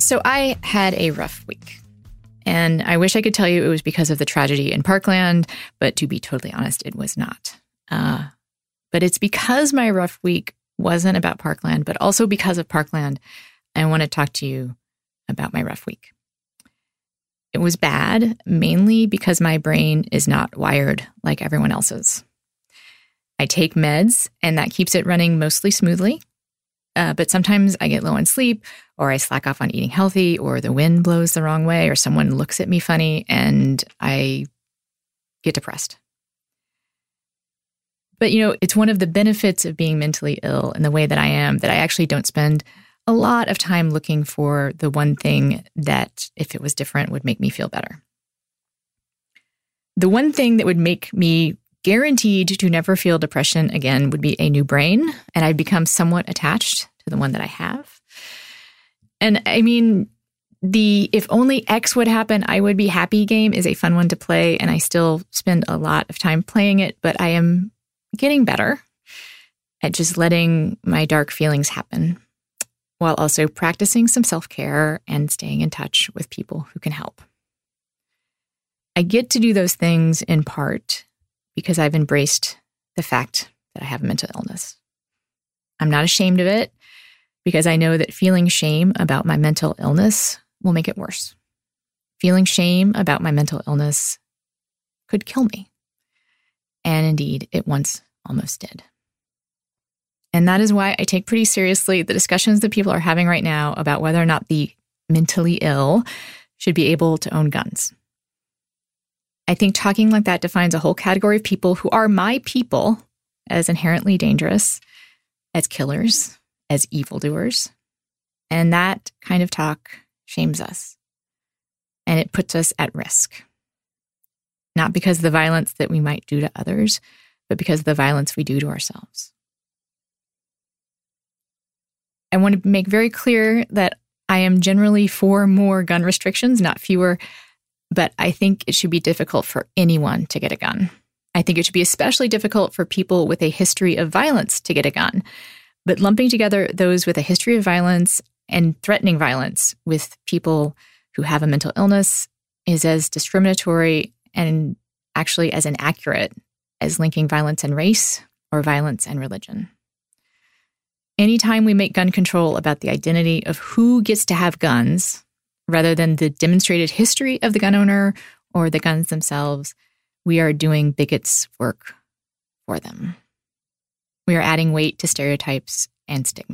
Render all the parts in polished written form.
So I had a rough week. And I wish I could tell you it was because of the tragedy in Parkland, but to be totally honest, it was not. But it's because my rough week wasn't about Parkland, but also because of Parkland, I want to talk to you about my rough week. It was bad, mainly because my brain is not wired like everyone else's. I take meds, and that keeps it running mostly smoothly. But sometimes I get low on sleep, or I slack off on eating healthy, or the wind blows the wrong way, or someone looks at me funny, and I get depressed. But, it's one of the benefits of being mentally ill in the way that I am, that I actually don't spend a lot of time looking for the one thing that, if it was different, would make me feel better. The one thing that would make me guaranteed to never feel depression again would be a new brain, and I'd become somewhat attached to the one that I have. And I mean, the if only X would happen, I would be happy game is a fun one to play, and I still spend a lot of time playing it, but I am getting better at just letting my dark feelings happen, while also practicing some self-care and staying in touch with people who can help. I get to do those things in part because I've embraced the fact that I have a mental illness. I'm not ashamed of it because I know that feeling shame about my mental illness will make it worse. Feeling shame about my mental illness could kill me. And indeed, it once almost did. And that is why I take pretty seriously the discussions that people are having right now about whether or not the mentally ill should be able to own guns. I think talking like that defines a whole category of people who are my people as inherently dangerous, as killers, as evildoers. And that kind of talk shames us. And it puts us at risk. Not because of the violence that we might do to others, but because of the violence we do to ourselves. I want to make very clear that I am generally for more gun restrictions, not fewer, but I think it should be difficult for anyone to get a gun. I think it should be especially difficult for people with a history of violence to get a gun. But lumping together those with a history of violence and threatening violence with people who have a mental illness is as discriminatory and actually as inaccurate as linking violence and race or violence and religion. Anytime we make gun control about the identity of who gets to have guns, rather than the demonstrated history of the gun owner or the guns themselves, we are doing bigots' work for them. We are adding weight to stereotypes and stigma.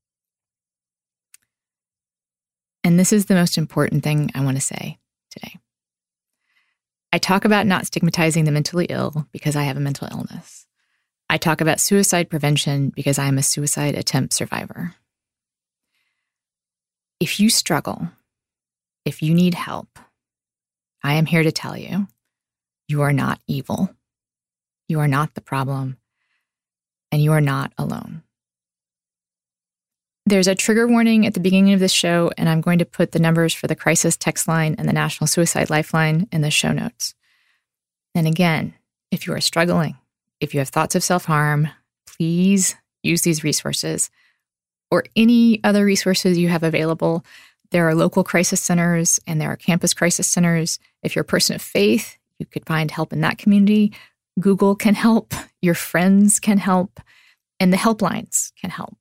And this is the most important thing I want to say today. I talk about not stigmatizing the mentally ill because I have a mental illness. I talk about suicide prevention because I am a suicide attempt survivor. If you struggle, if you need help, I am here to tell you, you are not evil. You are not the problem. And you are not alone. There's a trigger warning at the beginning of this show, and I'm going to put the numbers for the crisis text line and the National Suicide Lifeline in the show notes. And again, if you are struggling, if you have thoughts of self-harm, please use these resources or any other resources you have available. There are local crisis centers and there are campus crisis centers. If you're a person of faith, you could find help in that community. Google can help. Your friends can help. And the helplines can help.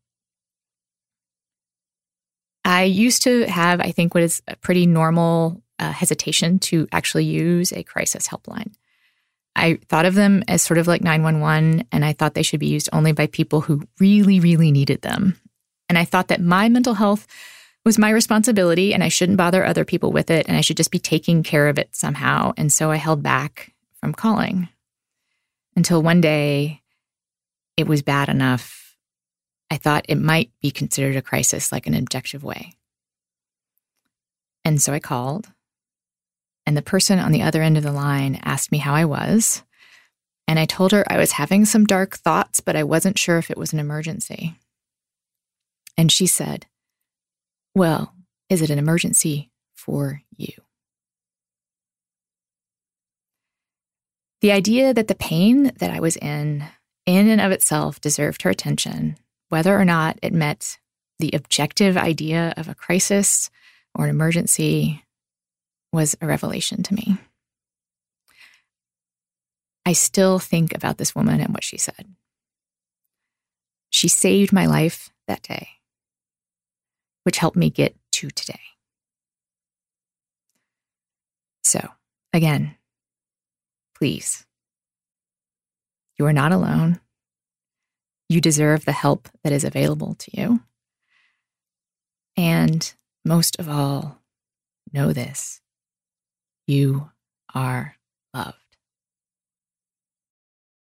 I used to have, I think, what is a pretty normal hesitation to actually use a crisis helpline. I thought of them as sort of like 911, and I thought they should be used only by people who really, really needed them. And I thought that my mental health was my responsibility, and I shouldn't bother other people with it, and I should just be taking care of it somehow. And so I held back from calling until one day it was bad enough. I thought it might be considered a crisis, like an objective way. And so I called. And the person on the other end of the line asked me how I was. And I told her I was having some dark thoughts, but I wasn't sure if it was an emergency. And she said, "Well, is it an emergency for you?" The idea that the pain that I was in and of itself, deserved her attention, whether or not it met the objective idea of a crisis or an emergency was a revelation to me. I still think about this woman and what she said. She saved my life that day, which helped me get to today. So, again, please, you are not alone. You deserve the help that is available to you. And most of all, know this: you are loved.